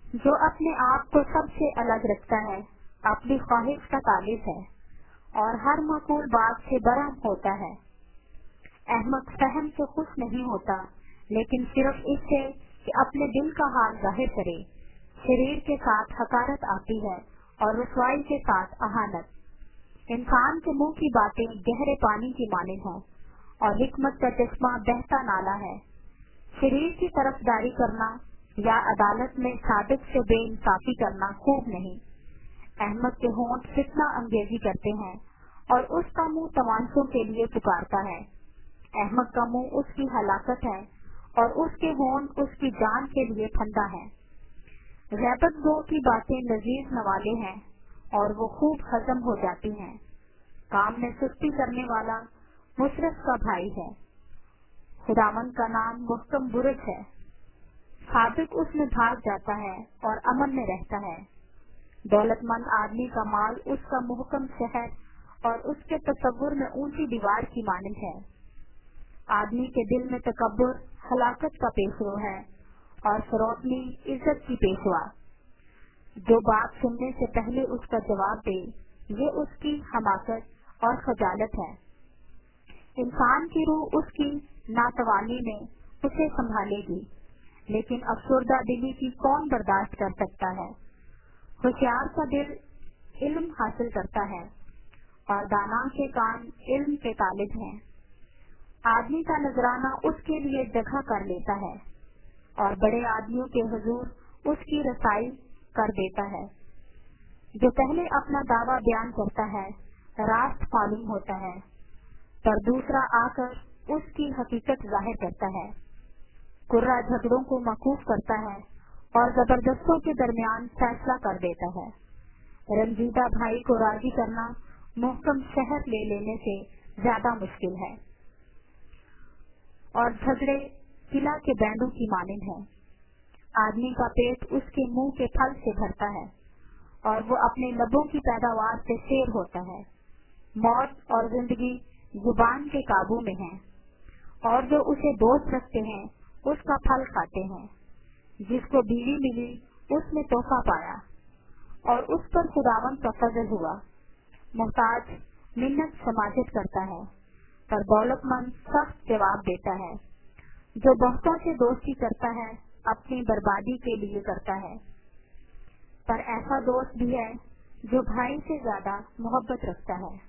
جو اپنے آپ کو سب سے الگ رکھتا ہے، اپنی خواہش کا طالب ہے اور ہر معقول بات سے برہم ہوتا ہے۔ احمق فہم سے خوش نہیں ہوتا، لیکن صرف اس سے کہ اپنے دل کا حال ظاہر کرے۔ شریر کے ساتھ حقارت آتی ہے اور رسوائی کے ساتھ اہانت۔ انسان کے منہ کی باتیں گہرے پانی کی مانند ہیں اور حکمت کا چشمہ بہتا نالا ہے۔ شریر کی طرفداری کرنا یا عدالت میں صادق سے بے انصافی کرنا خوب نہیں۔ احمد کے ہونٹ فتنہ انگیزی کرتے ہیں اور اس کا منہ تماشوں کے لیے پکارتا ہے۔ احمد کا منہ اس کی ہلاکت ہے اور اس کے ہونٹ اس کی جان کے لیے پھندا ہے۔ غیبت گو کی باتیں لذیذ نوالے ہیں اور وہ خوب ہضم ہو جاتی ہیں۔ کام میں سستی کرنے والا مشرف کا بھائی ہے۔ خداوند کا نام محکم برج ہے۔ صادق اس میں بھاگ جاتا ہے اور امن میں رہتا ہے۔ دولت مند آدمی کا مال اس کا محکم شہر اور اس کے تصور میں اونچی دیوار کی مانند ہے۔ آدمی کے دل میں تکبر ہلاکت کا پیشرو ہے اور فروتنی عزت کی پیشوا۔ جو بات سننے سے پہلے اس کا جواب دے، یہ اس کی حماقت اور خجالت ہے۔ انسان کی روح اس کی ناتوانی میں اسے سنبھالے گی، لیکن افسردہ دلی کی کون برداشت کر سکتا ہے؟ ہوشیار کا دل علم حاصل کرتا ہے اور دانا کے کان علم کے طالب ہیں۔ آدمی کا نذرانہ اس کے لیے جگہ کر لیتا ہے اور بڑے آدمیوں کے حضور اس کی رسائی کر دیتا ہے۔ جو پہلے اپنا دعویٰ بیان کرتا ہے راست معلوم ہوتا ہے، پر دوسرا آ کر اس کی حقیقت ظاہر کرتا ہے۔ کرہ جھگڑوں کو موقوف کرتا ہے اور زبردستوں کے درمیان فیصلہ کر دیتا ہے۔ رنجیدہ بھائی کو راضی کرنا محکم شہر لے لینے سے زیادہ مشکل ہے، اور جھگڑے قلعہ کے بینڈوں کی مانند ہیں۔ آدمی کا پیٹ اس کے منہ کے پھل سے بھرتا ہے اور وہ اپنے لبوں کی پیداوار سے شیر ہوتا ہے۔ موت اور زندگی زبان کے قابو میں ہیں، اور جو اسے دوست رکھتے ہیں اس کا پھل کھاتے ہیں۔ جس کو بیوی ملی اس نے تحفہ پایا اور اس پر خداوند کا فضل ہوا۔ محتاج منت سماجت کرتا ہے، پر دولت مند سخت جواب دیتا ہے۔ جو بہتوں سے دوستی کرتا ہے اپنی بربادی کے لیے کرتا ہے، پر ایسا دوست بھی ہے جو بھائی سے زیادہ محبت رکھتا ہے۔